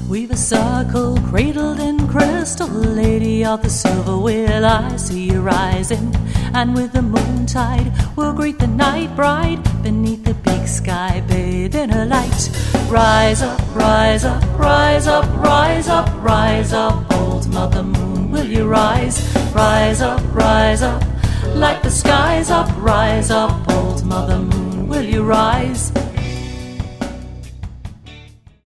We've a circle cradled in crystal, Lady of the silver wheel, I see you rising. And with the moontide we'll greet the night bride beneath the big sky, bathed in her light. Rise up, rise up, rise up, rise up, rise up, old Mother Moon, will you rise? Rise up, light the skies up, rise up, old Mother Moon, will you rise?